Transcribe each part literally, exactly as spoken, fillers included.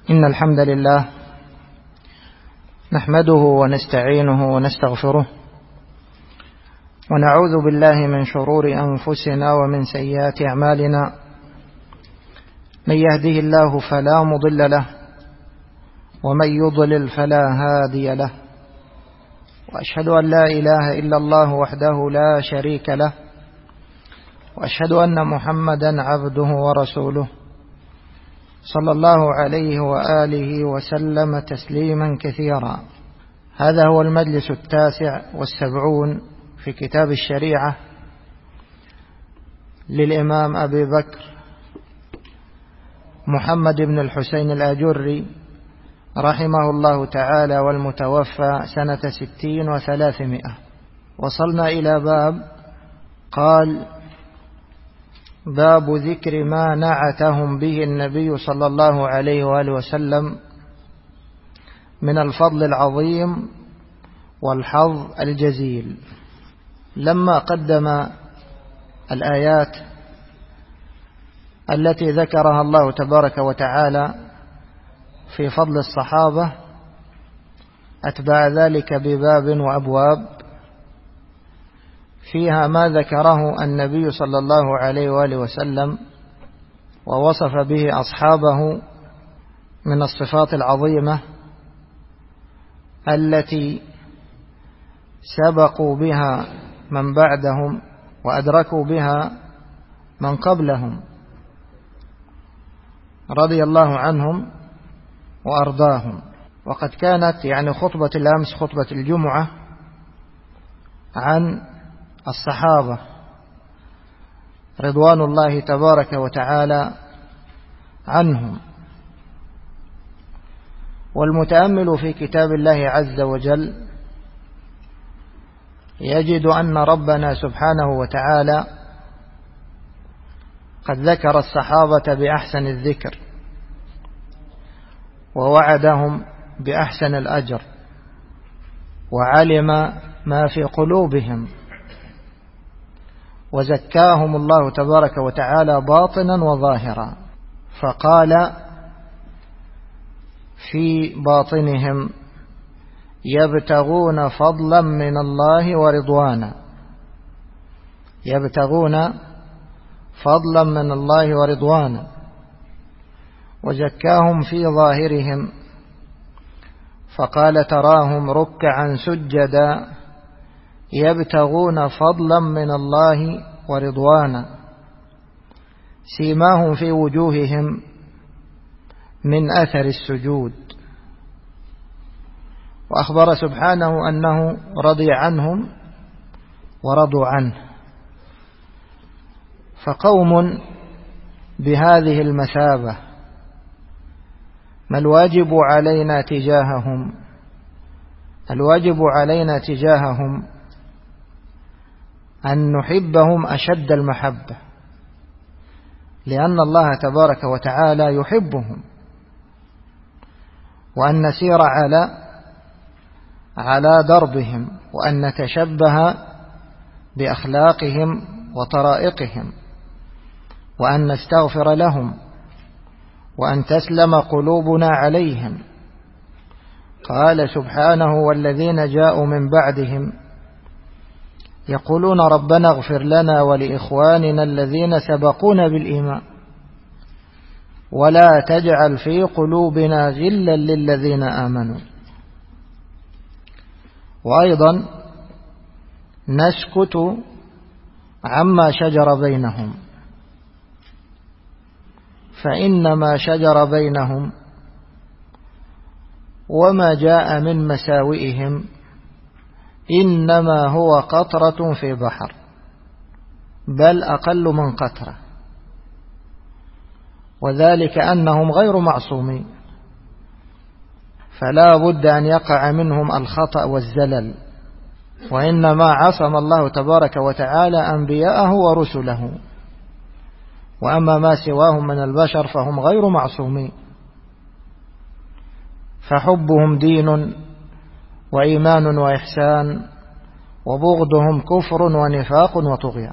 إن الحمد لله نحمده ونستعينه ونستغفره ونعوذ بالله من شرور أنفسنا ومن سيئات أعمالنا. من يهده الله فلا مضل له ومن يضلل فلا هادي له، وأشهد أن لا إله إلا الله وحده لا شريك له، وأشهد أن محمدا عبده ورسوله صلى الله عليه وآله وسلم تسليما كثيرا. هذا هو المجلس التاسع والسبعون في كتاب الشريعة للإمام أبي بكر محمد بن الحسين الآجري رحمه الله تعالى، والمتوفى سنة ستين وثلاثمائة. وصلنا إلى باب قال: باب ذكر ما نعتهم به النبي صلى الله عليه وآله وسلم من الفضل العظيم والحظ الجزيل. لما قدم الآيات التي ذكرها الله تبارك وتعالى في فضل الصحابة، أتبع ذلك بباب وأبواب فيها ما ذكره النبي صلى الله عليه وآله وسلم ووصف به أصحابه من الصفات العظيمة التي سبقوا بها من بعدهم وأدركوا بها من قبلهم رضي الله عنهم وأرضاهم. وقد كانت يعني خطبة الأمس خطبة الجمعة عن الصحابة رضوان الله تبارك وتعالى عنهم. والمتأمل في كتاب الله عز وجل يجد أن ربنا سبحانه وتعالى قد ذكر الصحابة بأحسن الذكر ووعدهم بأحسن الأجر، وعلم ما في قلوبهم، وزكاهم الله تبارك وتعالى باطنا وظاهرا. فقال في باطنهم: يبتغون فضلا من الله ورضوانا، يبتغون فضلا من الله ورضوانا. وزكاهم في ظاهرهم فقال: تراهم ركعا سجدا يبتغون فضلا من الله ورضوانا، سيماهم في وجوههم من أثر السجود. وأخبر سبحانه أنه رضي عنهم ورضوا عنه. فقوم بهذه المثابة ما الواجب علينا تجاههم؟ الواجب علينا تجاههم أن نحبهم أشد المحبة، لأن الله تبارك وتعالى يحبهم، وأن نسير على على دربهم، وأن نتشبه بأخلاقهم وطرائقهم، وأن نستغفر لهم، وأن تسلم قلوبنا عليهم. قال سبحانه: والذين جاءوا من بعدهم يقولون ربنا اغفر لنا ولإخواننا الذين سبقونا بالإيمان ولا تجعل في قلوبنا غلا للذين آمنوا. وأيضا نسكت عما شجر بينهم، فإنما شجر بينهم وما جاء من مساوئهم إنما هو قطرة في بحر، بل أقل من قطرة، وذلك أنهم غير معصومين، فلا بد أن يقع منهم الخطأ والزلل، وإنما عصم الله تبارك وتعالى أنبياءه ورسله، وأما ما سواهم من البشر فهم غير معصومين. فحبهم دين وإيمان وإحسان، وبغضهم كفر ونفاق وطغيان.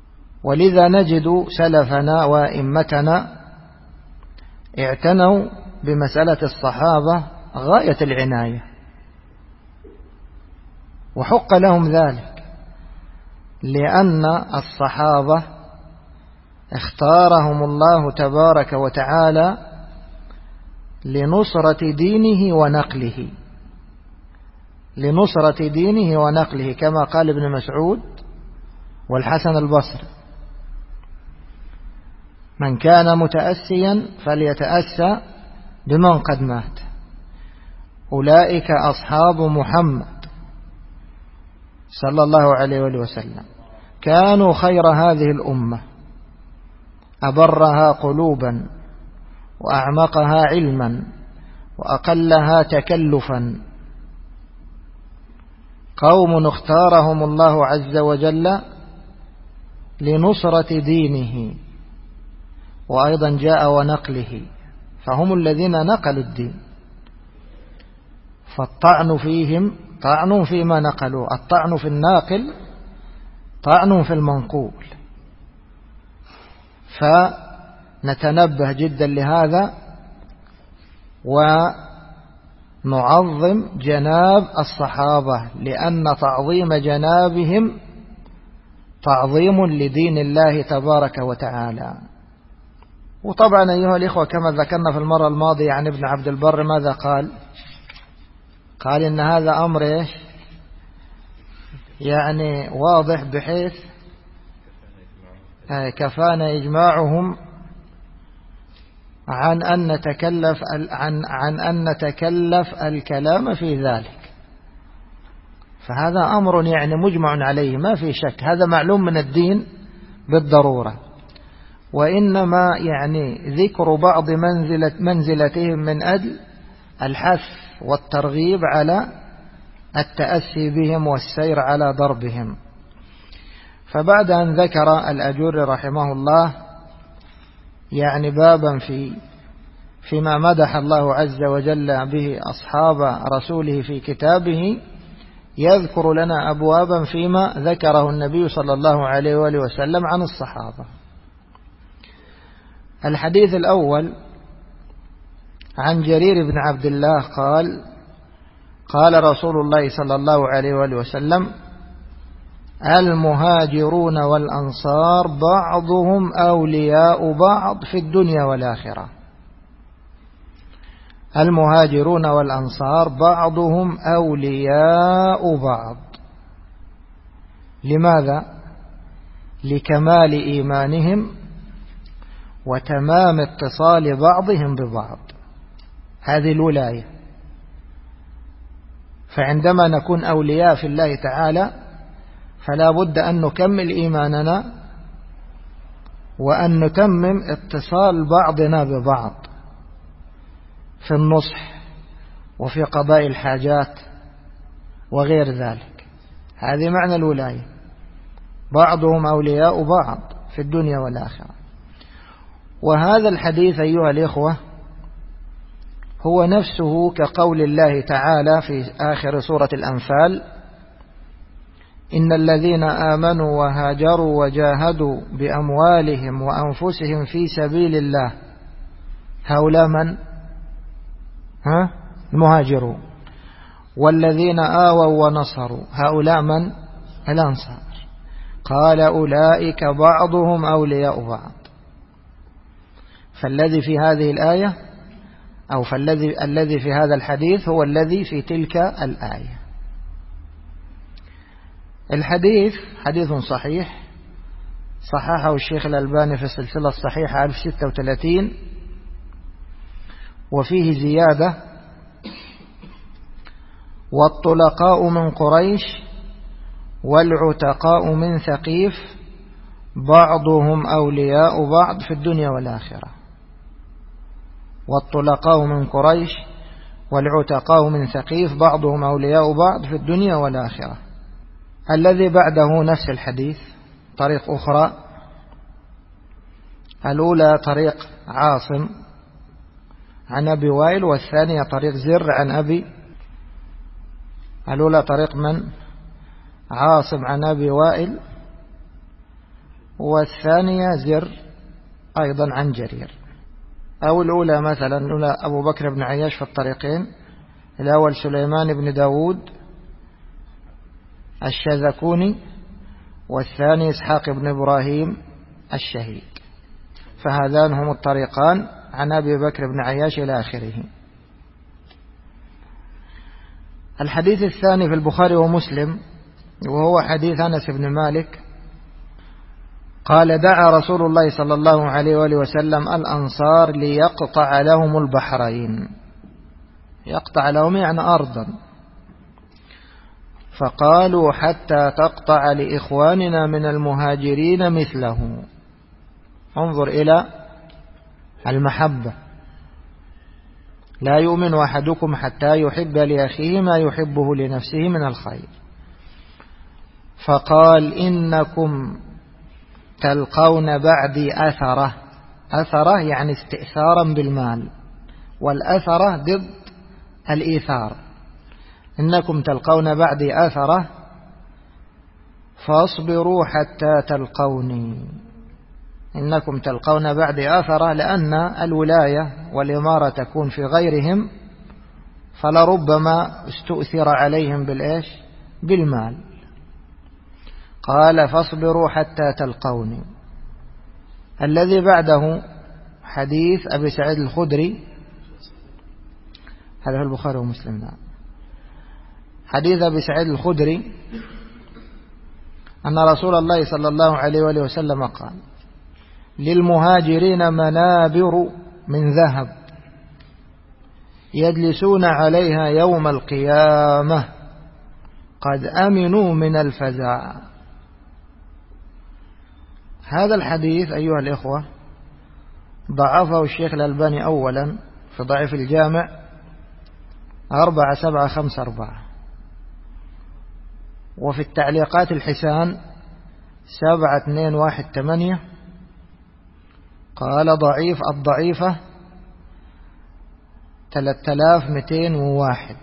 ولذا نجد سلفنا وإمتنا اعتنوا بمسألة الصحابة غاية العناية، وحق لهم ذلك، لأن الصحابة اختارهم الله تبارك وتعالى لنصرة دينه ونقله، لنصرة دينه ونقله، كما قال ابن مسعود والحسن البصري: من كان متأسيا فليتأسى بمن قد مات، أولئك أصحاب محمد صلى الله عليه وسلم، كانوا خير هذه الأمة، أبرها قلوبا وأعمقها علما وأقلها تكلفا، قوم اختارهم الله عز وجل لنصرة دينه، وأيضا جاء ونقله، فهم الذين نقلوا الدين، فالطعن فيهم طعن فيما نقلوا، الطعن في الناقل طعن في المنقول. فنتنبه جدا لهذا ونعظم جناب الصحابة، لأن تعظيم جنابهم تعظيم لدين الله تبارك وتعالى. وطبعا أيها الإخوة كما ذكرنا في المرة الماضية عن ابن عبد البر ماذا قال؟ قال إن هذا أمر إيش؟ يعني واضح، بحيث كفانا إجماعهم عن أن نتكلف عن عن أن نتكلف الكلام في ذلك، فهذا أمر يعني مجمع عليه ما في شك، هذا معلوم من الدين بالضرورة، وإنما يعني ذكر بعض منزلة منزلتهم من أجل الحث والترغيب على التأسي بهم والسير على ضربهم. فبعد أن ذكر الأجر رحمه الله يعني بابا في فيما مدح الله عز وجل به أصحاب رسوله في كتابه، يذكر لنا أبوابا فيما ذكره النبي صلى الله عليه وآله وسلم عن الصحابة. الحديث الأول عن جرير بن عبد الله قال: قال رسول الله صلى الله عليه وآله وسلم: المهاجرون والأنصار بعضهم أولياء بعض في الدنيا والآخرة. المهاجرون والأنصار بعضهم أولياء بعض. لماذا؟ لكمال إيمانهم وتمام اتصال بعضهم ببعض، هذه الولاية. فعندما نكون أولياء في الله تعالى فلا بد أن نكمل إيماننا وأن نتمم اتصال بعضنا ببعض في النصح وفي قضاء الحاجات وغير ذلك، هذه معنى الولاية، بعضهم أولياء بعض في الدنيا والآخرة. وهذا الحديث أيها الإخوة هو نفسه كقول الله تعالى في آخر سورة الأنفال: إن الذين آمنوا وهاجروا وجاهدوا بأموالهم وأنفسهم في سبيل الله هؤلاء من؟ ها؟ المهاجرون. والذين آووا ونصروا هؤلاء من؟ الأنصار. قال: أولئك بعضهم أولياء بعض. فالذي في هذه الآية أو فالذي الذي في هذا الحديث هو الذي في تلك الآية. الحديث حديث صحيح، صححه الشيخ الألباني في السلسلة الصحيحة ألف وستة وثلاثين، وفيه زيادة: والطلقاء من قريش والعتقاء من ثقيف بعضهم أولياء بعض في الدنيا والآخرة. والطلقاء من قريش والعتقاء من ثقيف بعضهم أولياء بعض في الدنيا والآخرة. الذي بعده نفس الحديث طريق أخرى، الأولى طريق عاصم عن أبي وائل، والثانية طريق زر عن أبي الأولى طريق من؟ عاصم عن أبي وائل، والثانية زر أيضا عن جرير. أو الأولى مثلا الأولى أبو بكر بن عياش في الطريقين، الأول سليمان بن داود الشاذكوني، والثاني إسحاق بن إبراهيم الشهيد. فهذان هم الطريقان عن أبي بكر بن عياش إلى آخره. الحديث الثاني في البخاري ومسلم، وهو حديث أنس بن مالك قال: دعا رسول الله صلى الله عليه وآله وسلم الأنصار ليقطع لهم البحرين. يقطع لهم يعني أرضا، فقالوا: حتى تقطع لإخواننا من المهاجرين مثله. انظر إلى المحبة، لا يؤمن أحدكم حتى يحب لأخيه ما يحبه لنفسه من الخير. فقال: إنكم تلقون بعدي أثرة. أثرة يعني استئثارا بالمال، والأثرة ضد الإيثار. إنكم تلقون بعدي أثرة فاصبروا حتى تلقوني. إنكم تلقون بعدي أثرة، لأن الولاية والإمارة تكون في غيرهم، فلربما استؤثر عليهم بالإيش؟ بالمال. قال: فاصبروا حتى تلقوني. الذي بعده حديث أبي سعيد الخدري، هذا في البخاري ومسلم. نعم. حديث أبي سعيد الخدري أن رسول الله صلى الله عليه وآله وسلم قال: للمهاجرين منابر من ذهب يجلسون عليها يوم القيامة قد أمنوا من الفزع. هذا الحديث أيها الإخوة ضعفه الشيخ الألباني أولا في ضعيف الجامع أربعة سبعة خمسة أربعة، وفي التعليقات الحسان سبعة اثنين واحد ثمانية قال ضعيف الضعيفة ثلاثة آلاف ومئتين وواحد،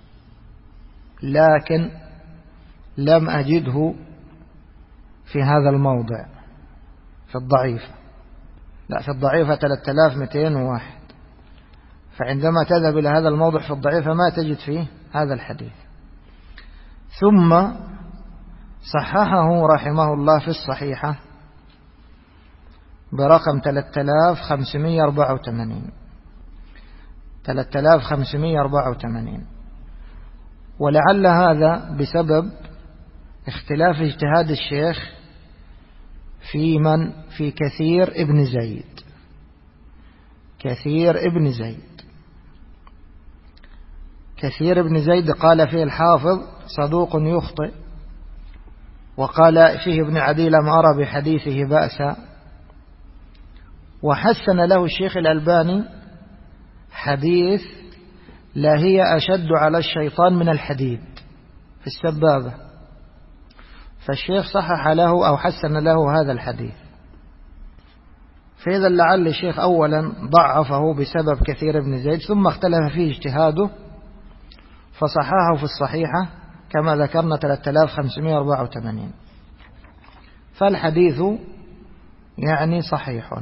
لكن لم أجده في هذا الموضع في الضعيفة. لا، في الضعيفة ثلاثة آلاف ومئتين وواحد، فعندما تذهب إلى هذا الموضع في الضعيفة ما تجد فيه هذا الحديث. ثم صححه رحمه الله في الصحيحة برقم ثلاثة آلاف وخمسمئة وأربعة وثمانين ثلاثة آلاف وخمسمئة وأربعة وثمانين. ولعل هذا بسبب اختلاف اجتهاد الشيخ في من في كثير ابن زيد. كثير ابن زيد كثير ابن زيد قال فيه الحافظ صدوق يخطئ، وقال فيه ابن عدي لم أرى بحديثه بأسا. وحسن له الشيخ الألباني حديث: لا هي أشد على الشيطان من الحديد في السبابة. فالشيخ صحح له أو حسن له هذا الحديث. فإذا لعل الشيخ أولا ضعفه بسبب كثير ابن زيد، ثم اختلف فيه اجتهاده فصححه في الصحيحة كما ذكرنا ثلاثة آلاف وخمسمئة وأربعة وثمانين. فالحديث يعني صحيح.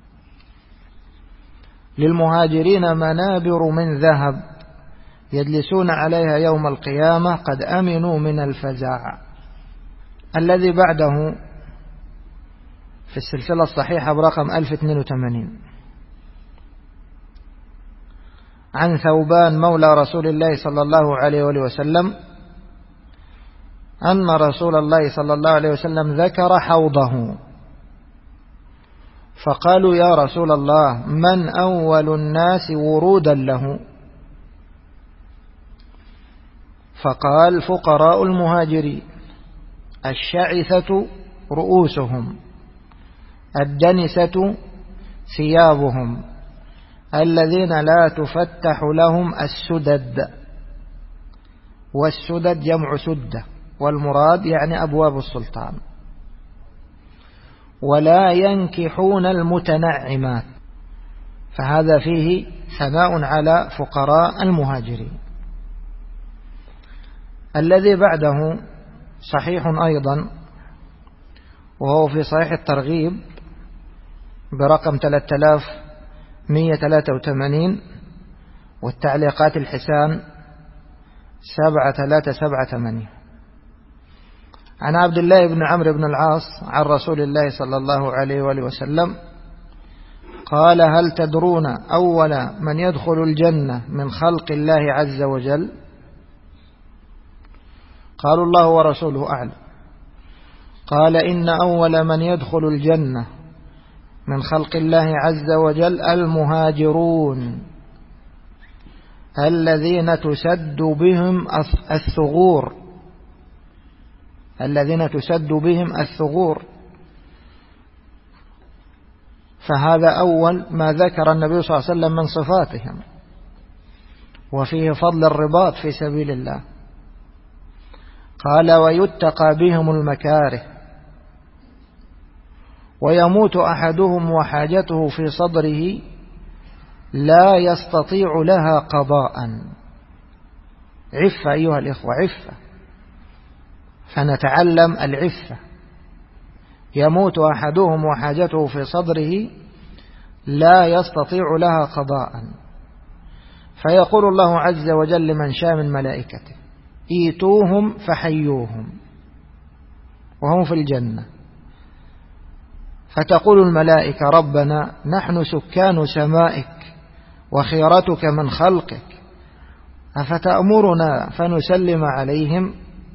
للمهاجرين منابر من ذهب يجلسون عليها يوم القيامة قد أمنوا من الفزع. الذي بعده في السلسلة الصحيحة برقم ألف واثنين وثمانين عن ثوبان مولى رسول الله صلى الله عليه وسلم أن رسول الله صلى الله عليه وسلم ذكر حوضه، فقالوا: يا رسول الله من أول الناس ورودا له؟ فقال: فقراء المهاجرين الشعثة رؤوسهم الدنسة ثيابهم الذين لا تفتح لهم السدد. والسدد جمع سدة، والمراد يعني أبواب السلطان. ولا ينكحون المتنعمات. فهذا فيه ثناء على فقراء المهاجرين. الذي بعده صحيح أيضا، وهو في صحيح الترغيب برقم ثلاثة آلاف مئة وثلاثة وثمانين، والتعليقات الحسان سبعة ثلاثة سبعة ثمانية. عن عبد الله بن عمرو بن العاص عن رسول الله صلى الله عليه وآله وسلم قال: هل تدرون أول من يدخل الجنة من خلق الله عز وجل؟ قالوا: الله ورسوله أعلم. قال: إن أول من يدخل الجنة من خلق الله عز وجل المهاجرون الذين تسد بهم الثغور الذين تسد بهم الثغور فهذا أول ما ذكر النبي صلى الله عليه وسلم من صفاتهم، وفيه فضل الرباط في سبيل الله. قال: ويتقى بهم المكاره، ويموت أحدهم وحاجته في صدره لا يستطيع لها قضاء. عفة أيها الإخوة، عفة، فنتعلم العفة. يموت أحدهم وحاجته في صدره لا يستطيع لها قضاء، فيقول الله عز وجل لمن شاء من ملائكته: ايتوهم فحيوهم، وهم في الجنة. فتقول الملائكة: ربنا نحن سكان سمائك وخيرتك من خلقك، أفتأمرنا فنسلم عليهم؟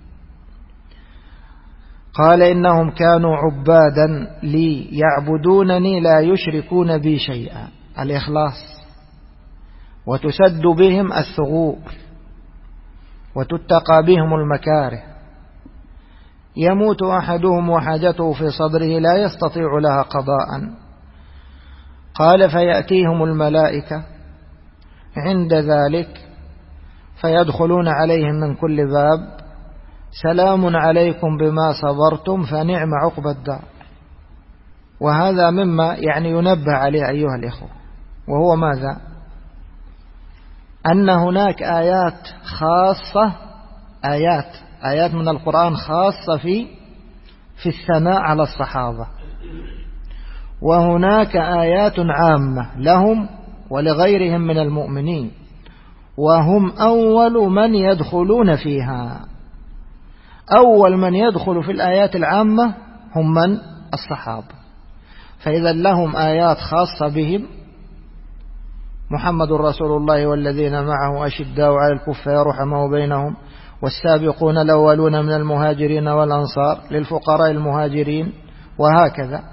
قال: إنهم كانوا عبادا لي يعبدونني لا يشركون بي شيئا. الإخلاص. وتسد بهم الثغور، وتتقى بهم المكاره. يموت أحدهم وحاجته في صدره لا يستطيع لها قضاء. قال: فيأتيهم الملائكة عند ذلك فيدخلون عليهم من كل باب: سلام عليكم بما صبرتم فنعم عقبى الدار. وهذا مما يعني ينبه عليه أيها الإخوة، وهو ماذا؟ أن هناك آيات خاصة، آيات آيات من القرآن خاصة في في الثناء على الصحابة، وهناك آيات عامة لهم ولغيرهم من المؤمنين، وهم أول من يدخلون فيها. أول من يدخل في الآيات العامة هم من؟ الصحابة. فإذا لهم آيات خاصة بهم: محمد رسول الله والذين معه أشداء على الكفار رحماء بينهم والسابقون الأولون من المهاجرين والأنصار للفقراء المهاجرين، وهكذا.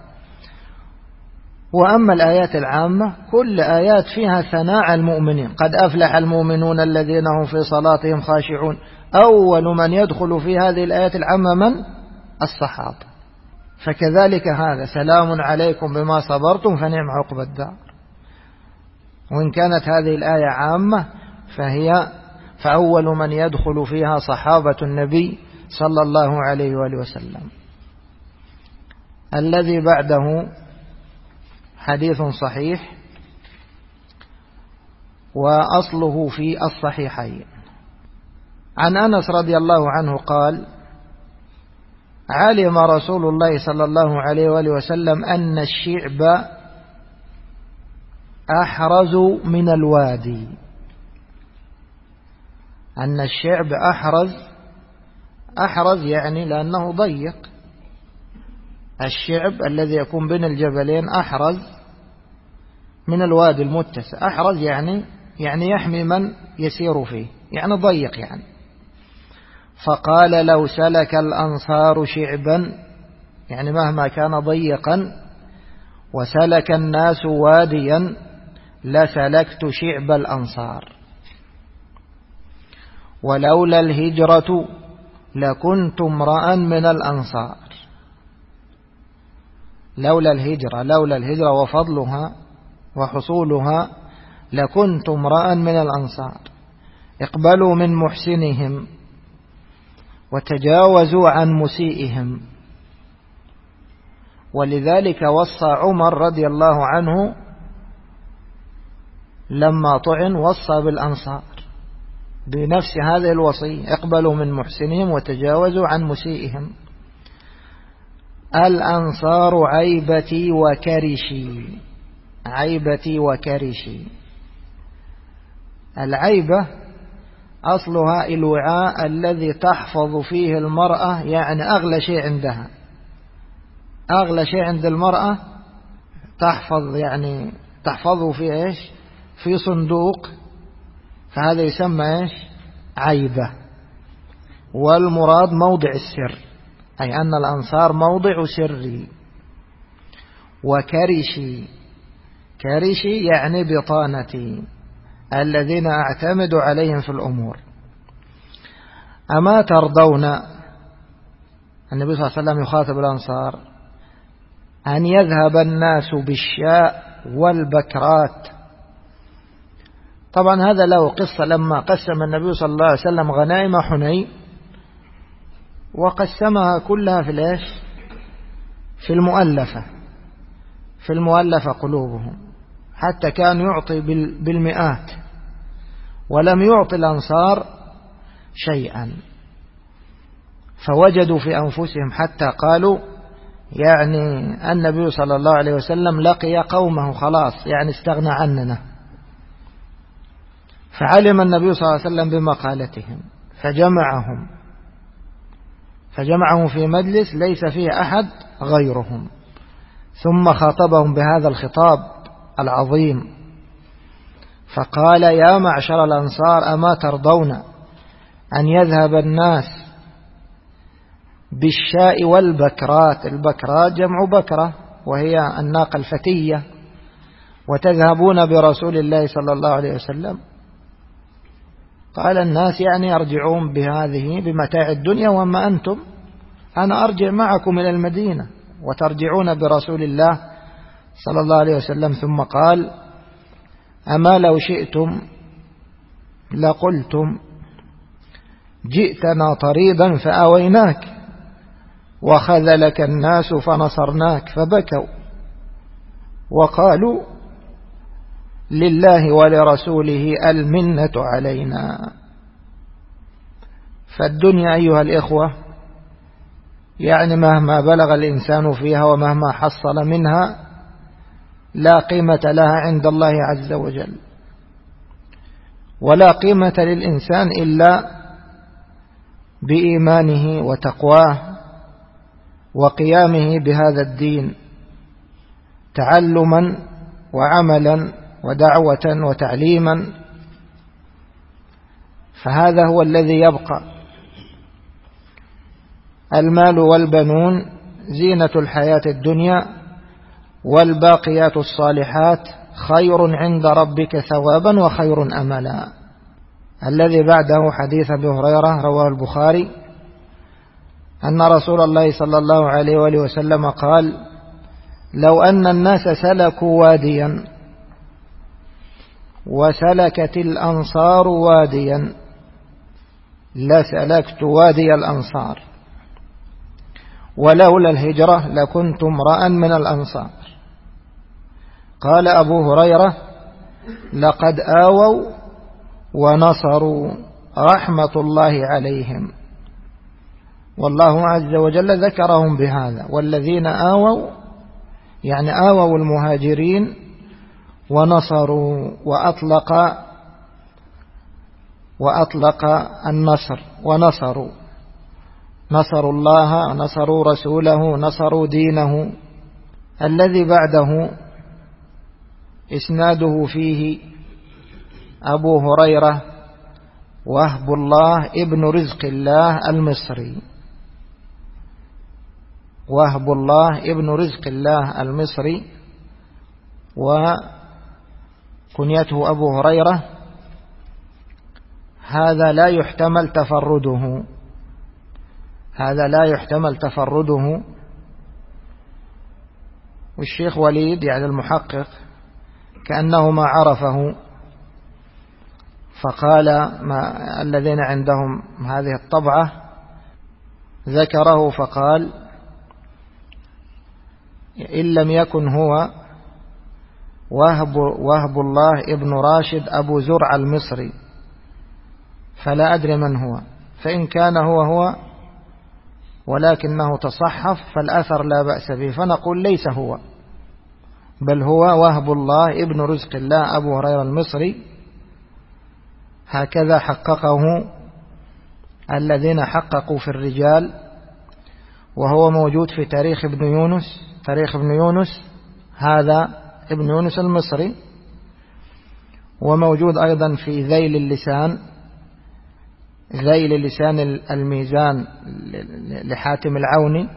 وأما الآيات العامة كل آيات فيها ثناء المؤمنين: قد أفلح المؤمنون الذين هم في صلاتهم خاشعون. أول من يدخل في هذه الآيات العامة من؟ الصحابة. فكذلك هذا: سلام عليكم بما صبرتم فنعم عقبى الدار. وإن كانت هذه الآية عامة فهي فأول من يدخل فيها صحابة النبي صلى الله عليه وآله وسلم. الذي بعده حديث صحيح، وأصله في الصحيحين. عن أنس رضي الله عنه قال: علم رسول الله صلى الله عليه وآله وسلم أن الشعب أحرز من الوادي. أن الشعب أحرز، أحرز يعني لأنه ضيق. الشعب الذي يكون بين الجبلين أحرز من الوادي المتسع. أحرز يعني يعني يحمي من يسير فيه، يعني ضيق يعني. فقال: لو سلك الأنصار شعبا، يعني مهما كان ضيقا، وسلك الناس واديا لسلكت شعب الأنصار، ولولا الهجرة لكنت امرأ من الأنصار. لولا الهجرة، لولا الهجرة وفضلها وحصولها لكنت امرأ من الأنصار. اقبلوا من محسنهم وتجاوزوا عن مسيئهم. ولذلك وصى عمر رضي الله عنه لما طعن، وصى بالأنصار بنفس هذه الوصية: اقبلوا من محسنهم وتجاوزوا عن مسيئهم. الأنصار عيبتي وكرشي. عيبتي وكرشي. العيبة أصلها الوعاء الذي تحفظ فيه المرأة، يعني أغلى شيء عندها، أغلى شيء عند المرأة تحفظ، يعني تحفظه في إيش؟ في صندوق، فهذا يسمى إيش؟ عيبة. والمراد موضع السر، أي أن الأنصار موضع سري. وكرشي، كرشي يعني بطانتي الذين أعتمد عليهم في الأمور. أما ترضون، النبي صلى الله عليه وسلم يخاطب الأنصار، أن يذهب الناس بالشاء والبكرات. طبعا هذا له قصة، لما قسم النبي صلى الله عليه وسلم غنائم حنين وقسمها كلها في الإيش؟ في المؤلفة، في المؤلفة قلوبهم، حتى كان يعطي بالمئات ولم يعطي الأنصار شيئا، فوجدوا في أنفسهم حتى قالوا يعني النبي صلى الله عليه وسلم لقي قومه خلاص، يعني استغنى عننا. فعلم النبي صلى الله عليه وسلم بمقالتهم فجمعهم فجمعهم في مجلس ليس فيه أحد غيرهم، ثم خاطبهم بهذا الخطاب العظيم فقال: يا معشر الأنصار، أما ترضون أن يذهب الناس بالشاء والبكرات؟ البكرات جمع بكرة وهي الناقة الفتية، وتذهبون برسول الله صلى الله عليه وسلم. قال الناس يعني يرجعون بهذه بمتاع الدنيا، وما أنتم أنا أرجع معكم إلى المدينة وترجعون برسول الله صلى الله عليه وسلم. ثم قال: أما لو شئتم لقلتم جئتنا طريدا فآويناك وخذلك الناس فنصرناك. فبكوا وقالوا: لله ولرسوله المنة علينا. فالدنيا أيها الإخوة يعني مهما بلغ الإنسان فيها ومهما حصل منها لا قيمة لها عند الله عز وجل، ولا قيمة للإنسان إلا بإيمانه وتقواه وقيامه بهذا الدين تعلما وعملا ودعوة وتعليما، فهذا هو الذي يبقى. المال والبنون زينة الحياة الدنيا، والباقيات الصالحات خير عند ربك ثوابا وخير أملا. الذي بعده حديث أبي هريرة رواه البخاري أن رسول الله صلى الله عليه وآله وسلم قال: لو أن الناس سلكوا واديا وسلكت الأنصار واديا لسلكت وادي الأنصار، ولولا الهجرة لكنت امرأ من الأنصار. قال أبو هريرة: لقد آووا ونصروا رحمة الله عليهم. والله عز وجل ذكرهم بهذا: والذين آووا، يعني آووا المهاجرين ونصروا، وأطلق وأطلق النصر، ونصروا نصروا الله، نصروا رسوله، نصروا دينه. الذي بعده إسناده فيه أبو هريرة وهب الله ابن رزق الله المصري، وهب الله ابن رزق الله المصري، وكنيته أبو هريرة. هذا لا يحتمل تفرده، هذا لا يحتمل تفرده. والشيخ وليد يعني المحقق كأنه ما عرفه، فقال ما الذين عندهم هذه الطبعة ذكره فقال: إن لم يكن هو وهب, وهب الله ابن راشد أبو زرع المصري فلا أدري من هو، فإن كان هو هو ولكنه تصحف فالأثر لا بأس به، فنقول ليس هو، بل هو وهب الله ابن رزق الله أبو هريرة المصري، هكذا حققه الذين حققوا في الرجال، وهو موجود في تاريخ ابن يونس. تاريخ ابن يونس هذا ابن يونس المصري، وموجود أيضا في ذيل اللسان، ذيل اللسان الميزان لحاتم العوني،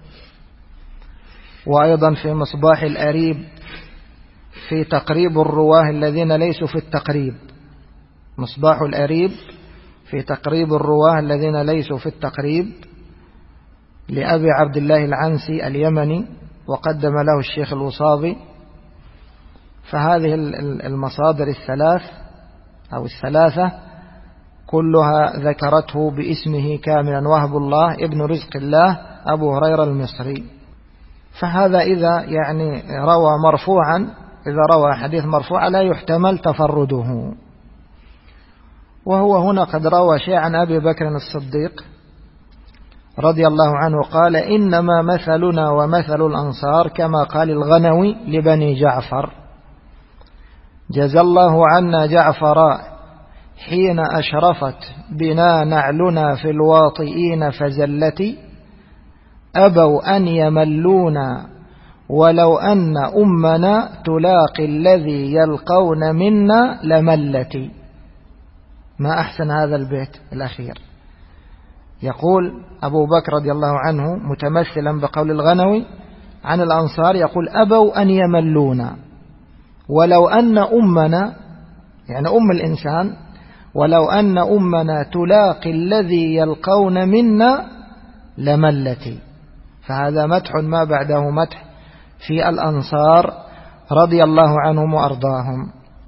وأيضا في مصباح الأريب في تقريب الرواه الذين ليسوا في التقريب. مصباح الأريب في تقريب الرواه الذين ليسوا في التقريب لأبي عبد الله العنسي اليمني، وقدم له الشيخ الوصابي. فهذه المصادر الثلاث أو الثلاثة كلها ذكرته باسمه كاملا، وهب الله ابن رزق الله أبو هريرة المصري. فهذا إذا يعني روى مرفوعا، إذا روى حديث مرفوع لا يحتمل تفرده. وهو هنا قد روى شيء عن أبي بكر الصديق رضي الله عنه قال: إنما مثلنا ومثل الأنصار كما قال الغنوي لبني جعفر: جزى الله عنا جعفر حين أشرفت بنا نعلنا في الواطئين فزلتي، أبوا أن يملونا ولو أن أمنا تلاقي الذي يلقون منا لملتي. ما أحسن هذا البيت الأخير. يقول أبو بكر رضي الله عنه متمثلا بقول الغنوي عن الأنصار، يقول: أبوا أن يملونا ولو أن أمنا، يعني أم الإنسان، ولو أن أمنا تلاقي الذي يلقون منا لملتي. فهذا مدح ما بعده مدح في الأنصار رضي الله عنهم وأرضاهم.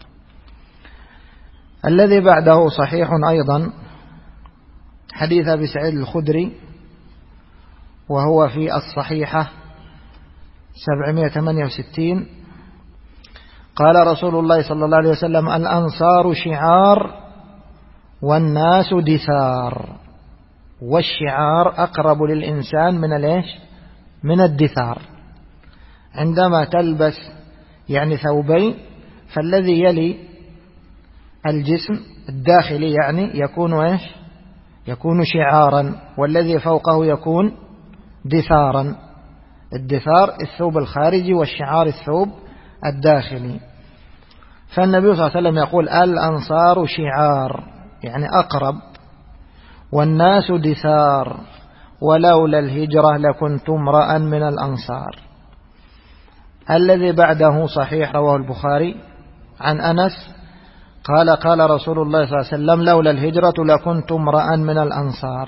الذي بعده صحيح أيضا، حديث أبي سعيد الخدري، وهو في الصحيحة سبعمائة وثمانية وستين، قال رسول الله صلى الله عليه وسلم: الأنصار شعار والناس دثار. والشعار أقرب للإنسان من الإيش؟ من الدثار. عندما تلبس يعني ثوبين، فالذي يلي الجسم الداخلي يعني يكون إيش؟ يكون شعارا، والذي فوقه يكون دثارا. الدثار الثوب الخارجي، والشعار الثوب الداخلي. فالنبي صلى الله عليه وسلم يقول: الأنصار شعار يعني أقرب، والناس دثار، ولولا الهجرة لكنت امرأ من الأنصار. الذي بعده صحيح، رواه البخاري عن أنس قال: قال رسول الله صلى الله عليه وسلم: لولا الهجرة لكنت امرأ من الأنصار.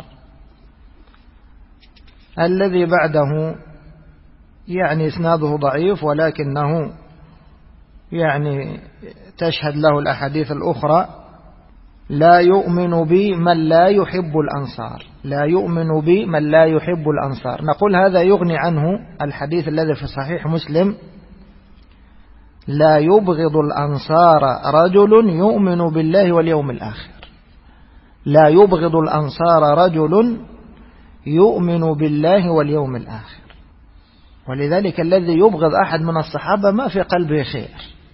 الذي بعده يعني إسناده ضعيف، ولكنه يعني تشهد له الأحاديث الأخرى: لا يؤمن بي من لا يحب الأنصار، لا يؤمن بي من لا يحب الأنصار. نقول هذا يغني عنه الحديث الذي في صحيح مسلم: لا يبغض الأنصار رجل يؤمن بالله واليوم الآخر. لا يبغض الأنصار رجل يؤمن بالله واليوم الآخر. ولذلك الذي يبغض أحد من الصحابة ما في قلبه خير.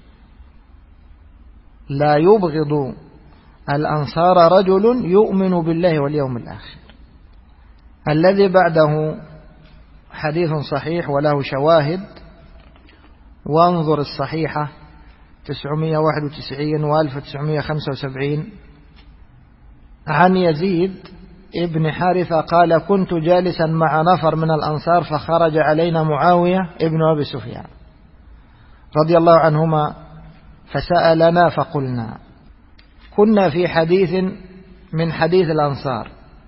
لا يبغض الأنصار رجل يؤمن بالله واليوم الآخر. الذي بعده حديث صحيح وله شواهد، وانظر الصحيحة تسعمائة وواحد وتسعين وألف وتسعمائة وخمسة وسبعين، عن يزيد ابن حارثة قال: كنت جالسا مع نفر من الأنصار فخرج علينا معاوية ابن أبي سفيان رضي الله عنهما فسألنا فقلنا. كنا في حديث من حديث الأنصار،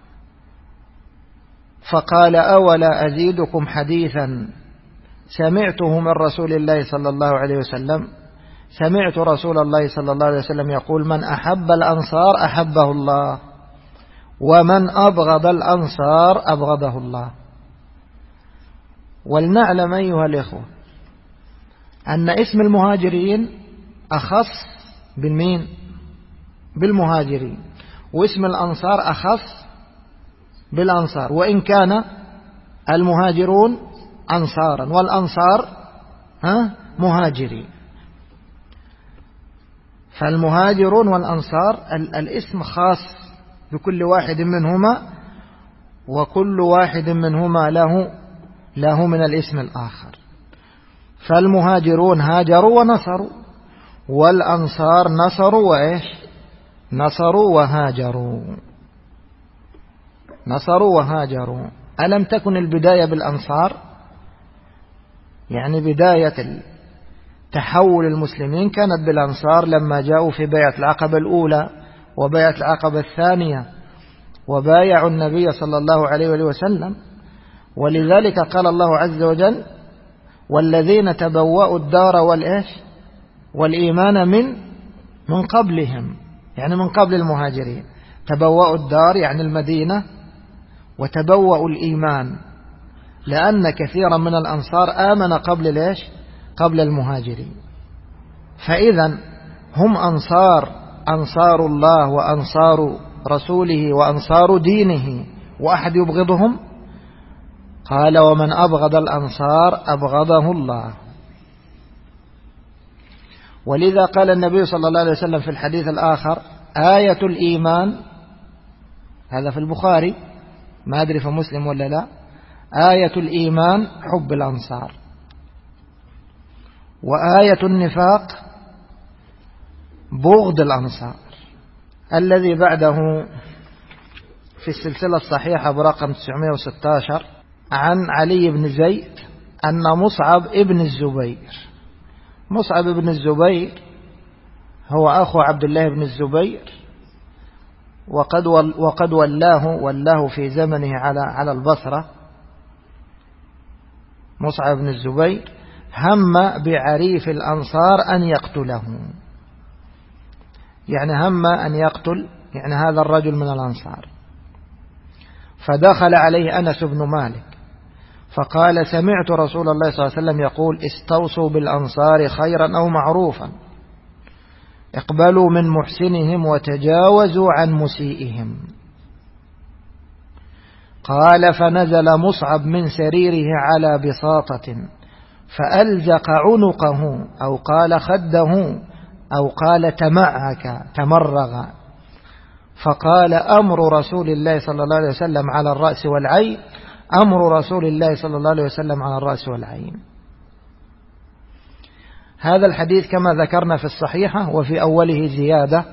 فقال: أولا أزيدكم حديثا سمعته من رسول الله صلى الله عليه وسلم. سمعت رسول الله صلى الله عليه وسلم يقول: من أحب الأنصار أحبه الله، ومن أبغض الأنصار أبغضه الله. ولنعلم أيها الإخوة أن اسم المهاجرين أخص بالمين؟ بالمهاجرين، واسم الأنصار أخص بالأنصار، وإن كان المهاجرون أنصارا والأنصار ها مهاجرين. فالمهاجرون والأنصار الاسم خاص بكل واحد منهما، وكل واحد منهما له له من الاسم الآخر. فالمهاجرون هاجروا ونصروا، والأنصار نصروا وإيش نصروا وهاجروا نصروا وهاجروا. ألم تكن البداية بالأنصار؟ يعني بداية تحول المسلمين كانت بالأنصار لما جاءوا في بيعة العقبة الأولى وبيعة العقبة الثانية وبايعوا النبي صلى الله عليه وسلم. ولذلك قال الله عز وجل: والذين تبوأوا الدار والإيش والإيمان من من قبلهم، يعني من قبل المهاجرين. تبوأوا الدار يعني المدينة، وتبوأوا الإيمان لأن كثيرا من الأنصار آمن قبل ليش قبل المهاجرين. فإذا هم أنصار أنصار الله وأنصار رسوله وأنصار دينه، وأحد يبغضهم؟ قال: ومن أبغض الأنصار أبغضه الله. ولذا قال النبي صلى الله عليه وسلم في الحديث الآخر: آية الإيمان، هذا في البخاري، ما أدري في مسلم ولا لا، آية الإيمان حب الأنصار، وآية النفاق بغض الأنصار. الذي بعده في السلسلة الصحيحة برقم تسعمائة وستة عشر عن علي بن زيد أن مصعب ابن الزبير، مصعب ابن الزبير هو أخو عبد الله بن الزبير، وقد وقد ولاه ولاه في زمنه على على البصرة. مصعب بن الزبير هم بعريف الأنصار أن يقتله، يعني هم أن يقتل يعني هذا الرجل من الأنصار. فدخل عليه أنس بن مالك فقال: سمعت رسول الله صلى الله عليه وسلم يقول: استوصوا بالأنصار خيرا أو معروفا، اقبلوا من محسنهم وتجاوزوا عن مسيئهم. قال: فنزل مصعب من سريره على بساطة فألزق عنقه، أو قال خده، أو قال تمعك تمرغ، فقال: أمر رسول الله صلى الله عليه وسلم على الرأس والعين، أمر رسول الله صلى الله عليه وسلم على الرأس والعين. هذا الحديث كما ذكرنا في الصحيحة، وفي أوله زيادة: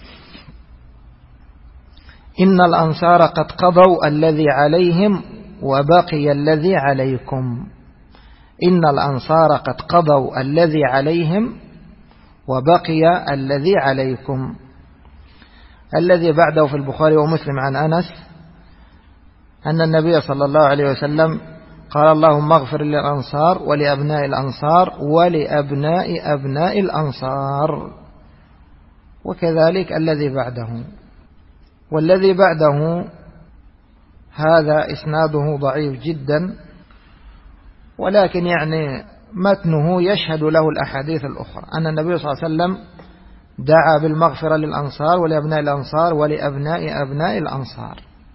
إن الأنصار قد قضوا الذي عليهم وبقي الذي عليكم. إن الأنصار قد قضوا الذي عليهم وبقي الذي عليكم. الذي بعده في البخاري ومسلم عن أنس أن النبي صلى الله عليه وسلم قال: اللهم اغفر للأنصار ولأبناء الأنصار ولأبناء أبناء الأنصار. وكذلك الذي بعده. والذي بعده هذا إسناده ضعيف جدا، ولكن يعني متنه يشهد له الأحاديث الأخرى أن النبي صلى الله عليه وسلم دعا بالمغفرة للأنصار ولأبناء الأنصار ولأبناء أبناء الأنصار.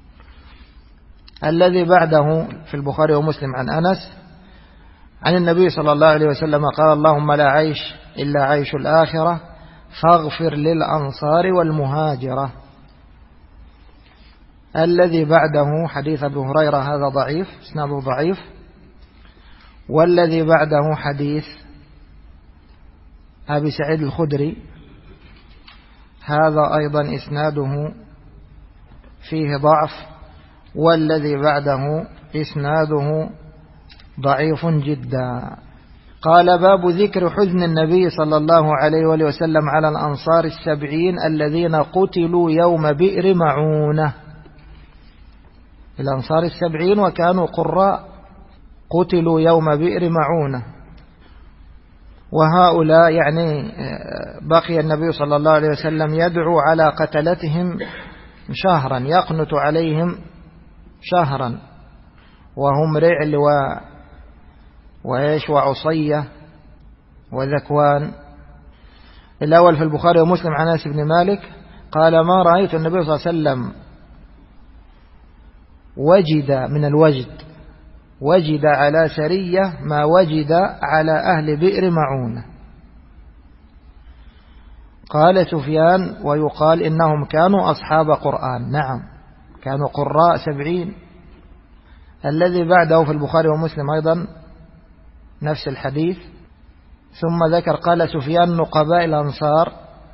الذي بعده في البخاري ومسلم عن أنس عن النبي صلى الله عليه وسلم قال: اللهم لا عيش إلا عيش الآخرة فاغفر للأنصار والمهاجرة. الذي بعده حديث أبي هريرة، هذا ضعيف، إسناده ضعيف. والذي بعده حديث أبي سعيد الخدري، هذا أيضا إسناده فيه ضعف. والذي بعده إسناده ضعيف جدا. قال: باب ذكر حزن النبي صلى الله عليه وآله وسلم على الأنصار السبعين الذين قتلوا يوم بئر معونة. الأنصار السبعين وكانوا قراء قتلوا يوم بئر معونة. وهؤلاء يعني بقي النبي صلى الله عليه وسلم يدعو على قتلتهم شهرا، يقنت عليهم شهرا، وهم رعل و... وإيش وعصية وذكوان. الأول في البخاري ومسلم عن أنس بن مالك قال: ما رأيت النبي صلى الله عليه وسلم وجد من الوجد وجد على سرية ما وجد على أهل بئر معونة. قال سفيان: ويقال إنهم كانوا أصحاب قرآن. نعم، كانوا قراء سبعين. الذي بعده في البخاري ومسلم أيضا نفس الحديث. ثم ذكر قال سفيان: نقباء الأنصار.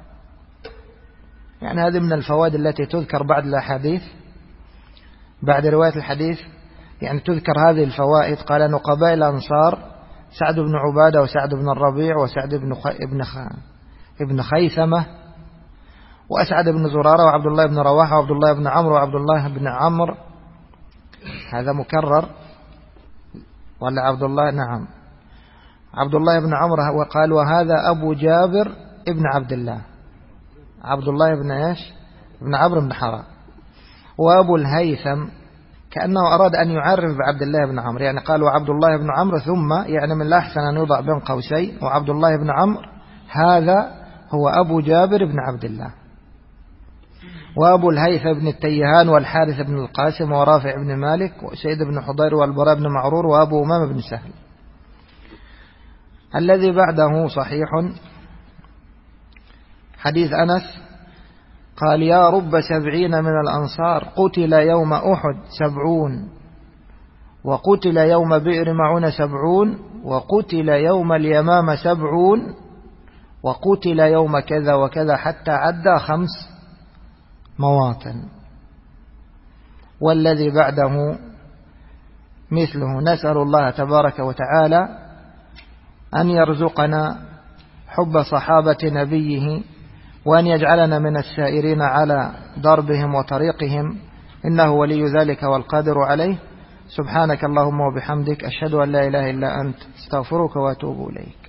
يعني هذه من الفوائد التي تذكر بعد الحديث، بعد رواية الحديث، يعني تذكر هذه الفوائد. قال: نقباء الأنصار سعد بن عبادة وسعد بن الربيع وسعد بن خ... ابن خ... ابن خيثمة وأسعد بن زرارة وعبد الله بن رواحة وعبد الله بن عمرو وعبد الله بن عمرو. هذا مكرر ولا عبد الله؟ نعم، عبد الله بن عمرو. وقال: وهذا أبو جابر ابن عبد الله، عبد الله بن إيش؟ ابن عمرو بن حرام. وأبو الهيثم، كأنه أراد أن يعرف بعبد الله بن عمرو، يعني قال: وعبد الله بن عمرو، ثم يعني من الأحسن أن يوضع بين قوسين وعبد الله بن عمرو هذا هو أبو جابر بن عبد الله. وأبو الهيثم بن التيهان والحارث بن القاسم ورافع بن مالك وسيد بن حضير والبراء بن معرور وأبو أمامة بن سهل. الذي بعده صحيح، حديث أنس قال: يا رب سبعين من الأنصار قتل يوم أحد سبعون، وقتل يوم بئر معونة سبعون، وقتل يوم اليمامة سبعون، وقتل يوم كذا وكذا، حتى عدى خمس مواطن. والذي بعده مثله. نسأل الله تبارك وتعالى أن يرزقنا حب صحابة نبيه، وأن يجعلنا من السائرين على دربهم وطريقهم، إنه ولي ذلك والقادر عليه. سبحانك اللهم وبحمدك، أشهد أن لا إله إلا أنت، استغفرك وأتوب إليك.